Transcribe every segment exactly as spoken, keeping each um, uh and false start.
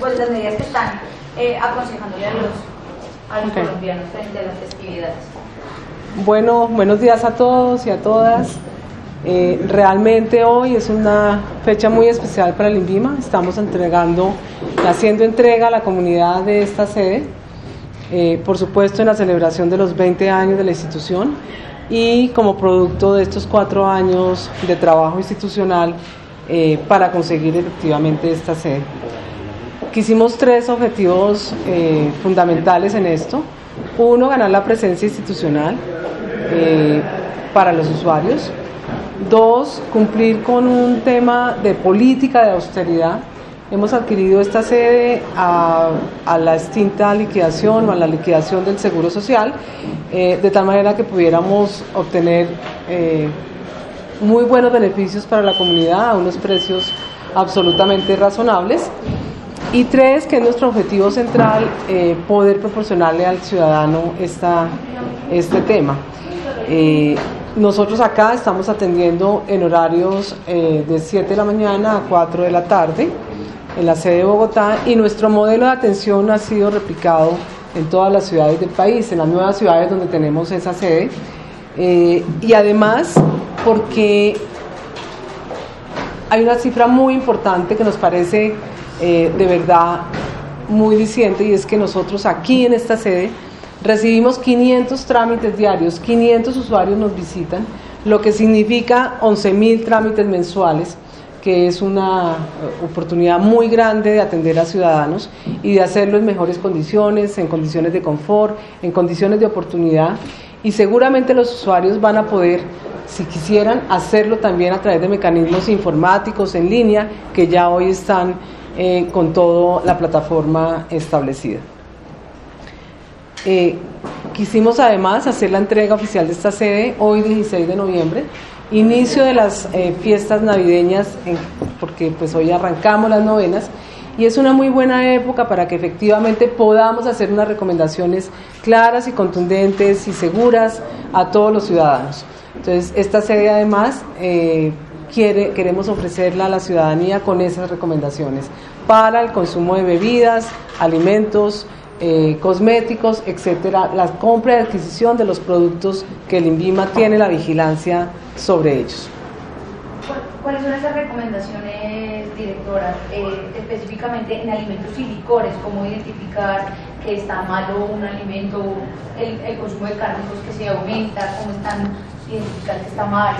pues, las medidas que están eh, aconsejándole a los, a los okay. colombianos frente a las festividades. Bueno, buenos días a todos y a todas. Eh, realmente hoy es una fecha muy especial para el INVIMA. Estamos entregando, haciendo entrega a la comunidad de esta sede, eh, por supuesto en la celebración de los veinte años de la institución y como producto de estos cuatro años de trabajo institucional eh, para conseguir efectivamente esta sede. Quisimos tres objetivos eh, fundamentales en esto. Uno, ganar la presencia institucional eh, para los usuarios. Dos, cumplir con un tema de política de austeridad. Hemos adquirido esta sede a, a la extinta liquidación o a la liquidación del Seguro Social, eh, de tal manera que pudiéramos obtener eh, muy buenos beneficios para la comunidad a unos precios absolutamente razonables. Y tres, que es nuestro objetivo central, eh, poder proporcionarle al ciudadano esta, este tema. Eh, nosotros acá estamos atendiendo en horarios eh, de siete de la mañana a cuatro de la tarde en la sede de Bogotá, y nuestro modelo de atención ha sido replicado en todas las ciudades del país, en las nuevas ciudades donde tenemos esa sede, eh, y además porque hay una cifra muy importante que nos parece eh, de verdad muy diciente, y es que nosotros aquí en esta sede recibimos quinientos trámites diarios, quinientos usuarios nos visitan, lo que significa once mil trámites mensuales, que es una oportunidad muy grande de atender a ciudadanos y de hacerlo en mejores condiciones, en condiciones de confort, en condiciones de oportunidad, y seguramente los usuarios van a poder, si quisieran, hacerlo también a través de mecanismos informáticos en línea que ya hoy están eh, con toda la plataforma establecida. Eh, quisimos además hacer la entrega oficial de esta sede hoy dieciséis de noviembre, inicio de las eh, fiestas navideñas, en, porque pues hoy arrancamos las novenas y es una muy buena época para que efectivamente podamos hacer unas recomendaciones claras y contundentes y seguras a todos los ciudadanos. Entonces esta sede además eh, quiere, queremos ofrecerla a la ciudadanía con esas recomendaciones para el consumo de bebidas, alimentos, Eh, cosméticos, etcétera, la compra y adquisición de los productos que el INVIMA tiene la vigilancia sobre ellos. ¿Cuáles son esas recomendaciones, directora, eh, específicamente en alimentos y licores? ¿Cómo identificar que está malo un alimento, el, el consumo de carnes que se aumenta? ¿Cómo están identificar que está malo?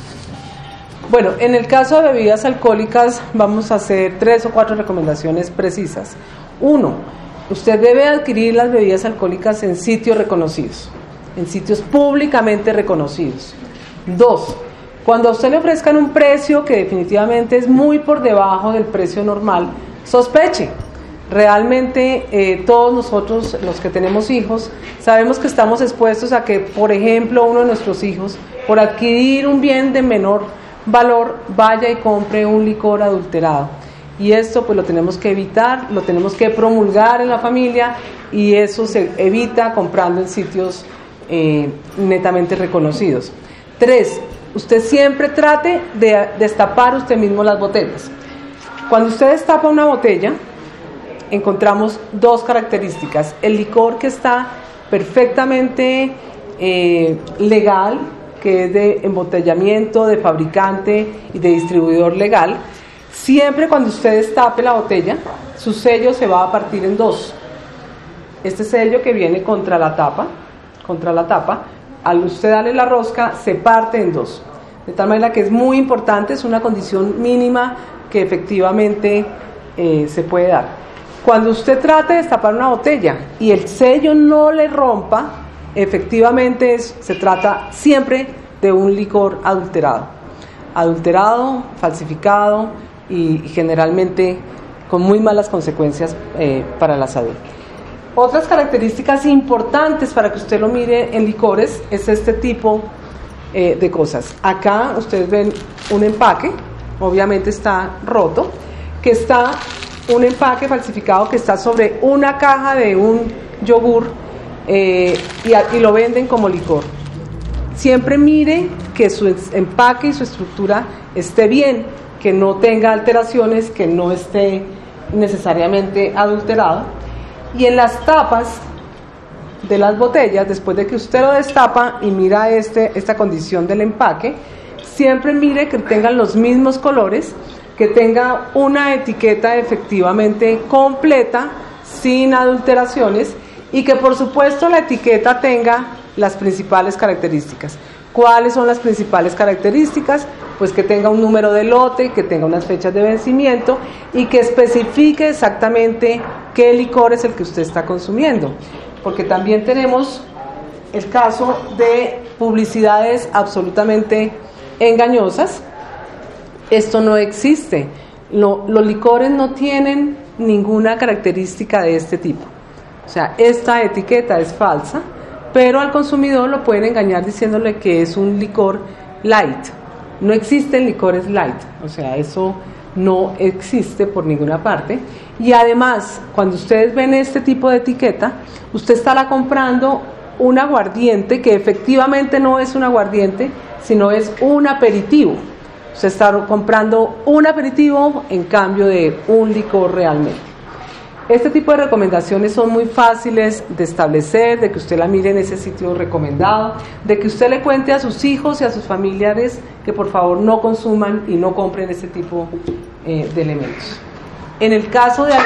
Bueno, en el caso de bebidas alcohólicas vamos a hacer tres o cuatro recomendaciones precisas. Uno, usted debe adquirir las bebidas alcohólicas en sitios reconocidos, en sitios públicamente reconocidos. Dos, cuando a usted le ofrezcan un precio que definitivamente es muy por debajo del precio normal, sospeche. Realmente eh, todos nosotros, los que tenemos hijos, sabemos que estamos expuestos a que, por ejemplo, uno de nuestros hijos, por adquirir un bien de menor valor, vaya y compre un licor adulterado. Y esto pues lo tenemos que evitar, lo tenemos que promulgar en la familia, y eso se evita comprando en sitios eh, netamente reconocidos. Tres, usted siempre trate de destapar usted mismo las botellas. Cuando usted destapa una botella, encontramos dos características: el licor que está perfectamente eh, legal, que es de embotellamiento, de fabricante y de distribuidor legal. Siempre cuando usted destape la botella, su sello se va a partir en dos. Este sello que viene contra la tapa, contra la tapa, al usted darle la rosca, se parte en dos. De tal manera que es muy importante, es una condición mínima que efectivamente eh, se puede dar. Cuando usted trate de destapar una botella y el sello no le rompa, efectivamente es, se trata siempre de un licor adulterado. Adulterado, falsificado, y generalmente con muy malas consecuencias eh, para la salud. Otras características importantes para que usted lo mire en licores es este tipo eh, de cosas. Acá ustedes ven un empaque, obviamente está roto, que está un empaque falsificado que está sobre una caja de un yogur eh, y, y lo venden como licor. Siempre mire que su empaque y su estructura esté bien, que no tenga alteraciones, que no esté necesariamente adulterado. Y en las tapas de las botellas, después de que usted lo destapa y mira este, esta condición del empaque, siempre mire que tengan los mismos colores, que tenga una etiqueta efectivamente completa, sin adulteraciones, y que por supuesto la etiqueta tenga las principales características. ¿Cuáles son las principales características? Pues que tenga un número de lote, que tenga unas fechas de vencimiento y que especifique exactamente qué licor es el que usted está consumiendo. Porque también tenemos el caso de publicidades absolutamente engañosas. Esto no existe. No, los licores no tienen ninguna característica de este tipo. O sea, esta etiqueta es falsa, pero al consumidor lo pueden engañar diciéndole que es un licor light. No existen licores light, o sea, eso no existe por ninguna parte. Y además, cuando ustedes ven este tipo de etiqueta, usted estará comprando un aguardiente que efectivamente no es un aguardiente, sino es un aperitivo. Usted está comprando un aperitivo en cambio de un licor realmente. Este tipo de recomendaciones son muy fáciles de establecer, de que usted la mire en ese sitio recomendado, de que usted le cuente a sus hijos y a sus familiares que por favor no consuman y no compren este tipo eh, de elementos. En el caso de,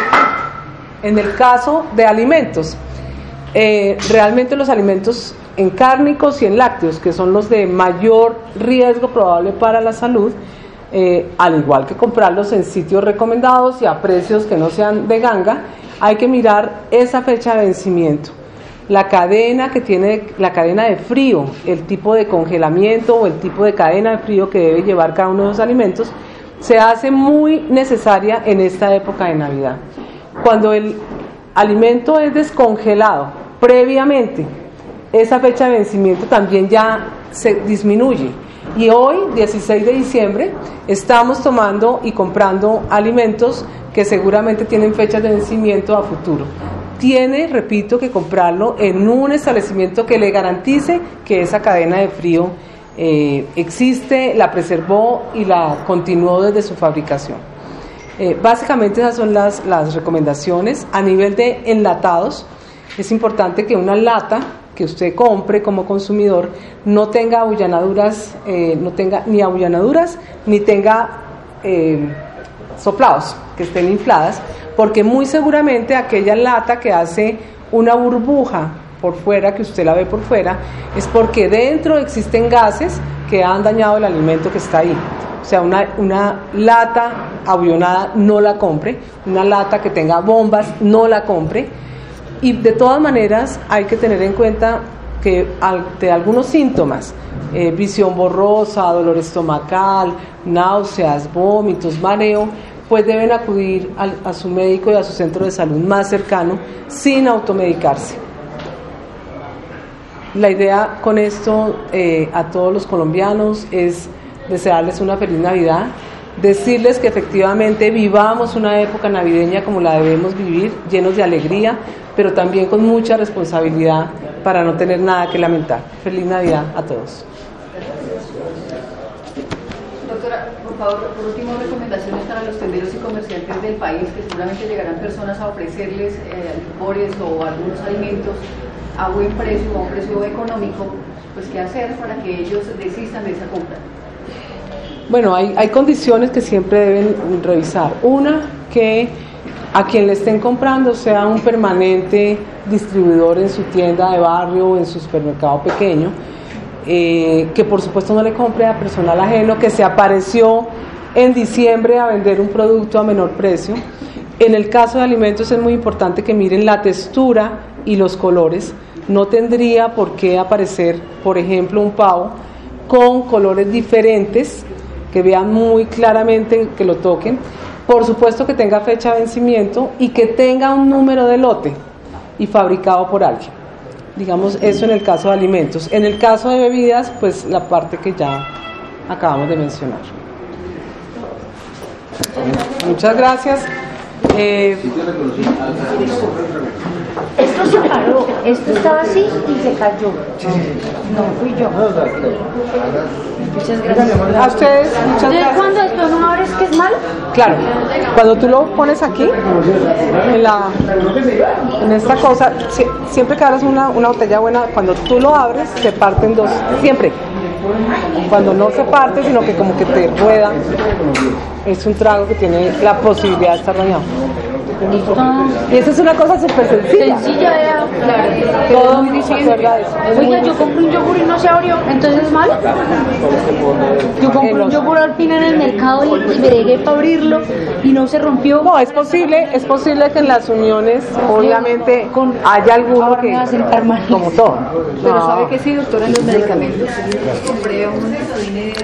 en el caso de alimentos, eh, realmente los alimentos en cárnicos y en lácteos, que son los de mayor riesgo probable para la salud, Eh, al igual que comprarlos en sitios recomendados y a precios que no sean de ganga, hay que mirar esa fecha de vencimiento, la cadena que tiene, la cadena de frío, el tipo de congelamiento o el tipo de cadena de frío que debe llevar cada uno de los alimentos, se hace muy necesaria en esta época de Navidad. Cuando el alimento es descongelado previamente, esa fecha de vencimiento también ya se disminuye. Y hoy, dieciséis de diciembre, estamos tomando y comprando alimentos que seguramente tienen fechas de vencimiento a futuro. Tiene, repito, que comprarlo en un establecimiento que le garantice que esa cadena de frío eh, existe, la preservó y la continuó desde su fabricación. Eh, básicamente esas son las, las recomendaciones. A nivel de enlatados, es importante que una lata que usted compre como consumidor no tenga abullanaduras, eh, no tenga ni abullanaduras ni tenga eh, soplados que estén infladas, porque muy seguramente aquella lata que hace una burbuja por fuera, que usted la ve por fuera, es porque dentro existen gases que han dañado el alimento que está ahí. O sea, una, una lata abullonada no la compre, una lata que tenga bombas no la compre. Y de todas maneras hay que tener en cuenta que ante algunos síntomas, eh, visión borrosa, dolor estomacal, náuseas, vómitos, mareo, pues deben acudir al, a su médico y a su centro de salud más cercano sin automedicarse. La idea con esto eh, a todos los colombianos es desearles una feliz Navidad, decirles que efectivamente vivamos una época navideña como la debemos vivir, llenos de alegría, pero también con mucha responsabilidad para no tener nada que lamentar. Feliz Navidad a todos. Doctora, por favor, por último, recomendaciones para los tenderos y comerciantes del país, que seguramente llegarán personas a ofrecerles eh, licores o algunos alimentos a buen precio o a un precio económico, pues qué hacer para que ellos desistan de esa compra. Bueno, hay, hay condiciones que siempre deben revisar. Una, que a quien le estén comprando sea un permanente distribuidor en su tienda de barrio o en su supermercado pequeño, eh, que por supuesto no le compre a personal ajeno que se apareció en diciembre a vender un producto a menor precio. En el caso de alimentos es muy importante que miren la textura y los colores. No tendría por qué aparecer, por ejemplo, un pavo con colores diferentes, que vean muy claramente, que lo toquen. Por supuesto que tenga fecha de vencimiento y que tenga un número de lote y fabricado por alguien. Digamos, eso en el caso de alimentos. En el caso de bebidas, pues la parte que ya acabamos de mencionar. Muchas gracias. Eh, Esto se paró. Esto estaba así y se cayó. No fui yo. Muchas gracias. A ustedes, muchas Entonces, gracias. cuando esto no abres, que es malo. Claro, cuando tú lo pones aquí, en, la, en esta cosa, si- siempre que abres una, una botella buena, cuando tú lo abres, se parte en dos, siempre. Cuando no se parte, sino que como que te rueda, es un trago que tiene la posibilidad de estar dañado. Ah, Y eso es una cosa súper sencilla. sencilla, ya, claro. Todo el mundo se acuerda de eso. Es muy Oiga, yo compré un yogur y no se abrió, entonces es malo. Yo compré En un los- yogur al fin en el mercado y, y bregué para abrirlo y no se rompió. No, es posible, es posible que en las uniones, obviamente, haya alguno Ahora que, me va a sentar mal. como todo. Pero No. sabe que sí, doctora, en los medicamentos. Compré un